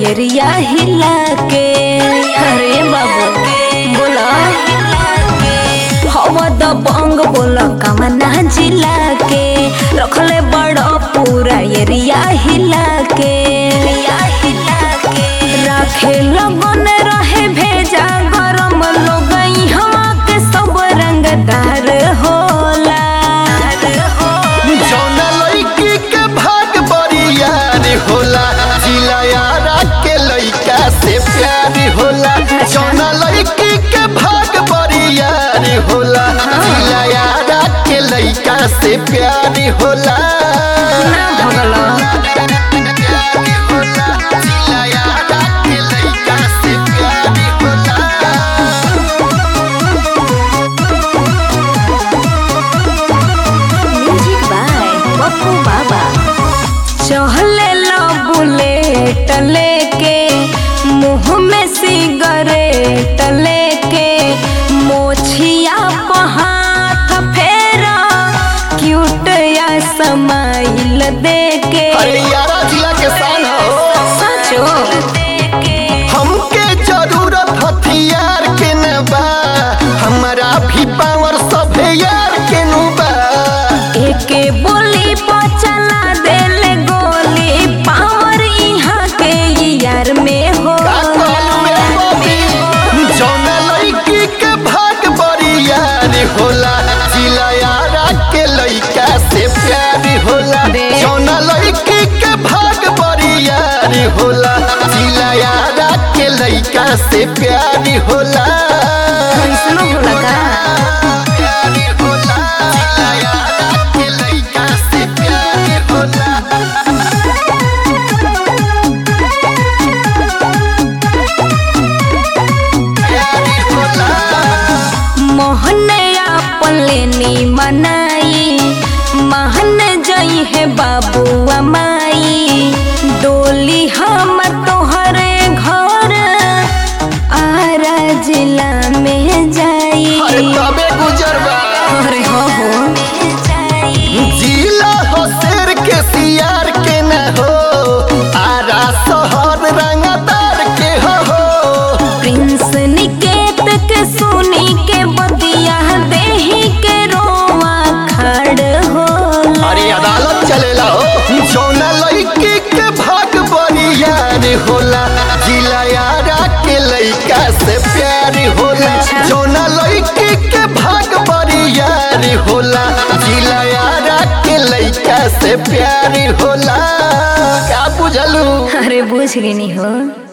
Area हिला के। अरे बाबू बोला हवा दबंग बोला कमना जिला के, रखले बड़ा पूरा एरिया हिला के। राखे लगन रहे भेजा गरम लोग यहाँ के सब रंगदार होला। जौना लड़की के भाग बरियार होला, जिला यारा के लड़का से प्यार होला। जौना लड़की के भाग बरियार होला, जिला यारा के लड़का से प्यार होला। जिला यारा के लड़का से प्यार होला। म्यूजिक बाय पप्पू बाबा। चहले लो बुलेट लेके, मुंह में सिगरेट लेके, मोछिया पे हाथ फेरा, क्यूट या स्माइल देके। अरे यारा जिला के शान हो सचो हमके जरूरत हथियार के न बा, हमारा भी पावर सब यार के नु बा। एके बोली पर चला देले गोली, पावर यहाँ के यार में हो। का कहलू रे बबी, जौना लड़की के भाग बरियार होला, जिला यारा के लड़का से प्यार होला। जौना लड़की के भाग बरियार होला, जिला यारा के लड़का से प्यार होला। कैसनो होला का? प्यार होला, जिला यारा के लड़का से प्यार होला। प्यार होला। मोहनया पलेनी मनाई, महन जई है बाबू माई, डोली हम तोहरे घर आरा जिला में जाई। अरे तबे गुजरबा। अरे हो जिला हो शेर के सियार के न हो, आरा शहर रंगदार के हो। प्रिंस निकेत के सुनी के बतिया, देही के रोवा खड़ हो। अरे अदालत चलेला हो, जौना लड़की के भाग बरियार होला, जिला यारा के लड़का से प्यार होला। जौना लड़की के भाग बरियार होला, जिला यारा के लड़का से प्यार होला। क्या बुझलू? अरे बुझ गई हो।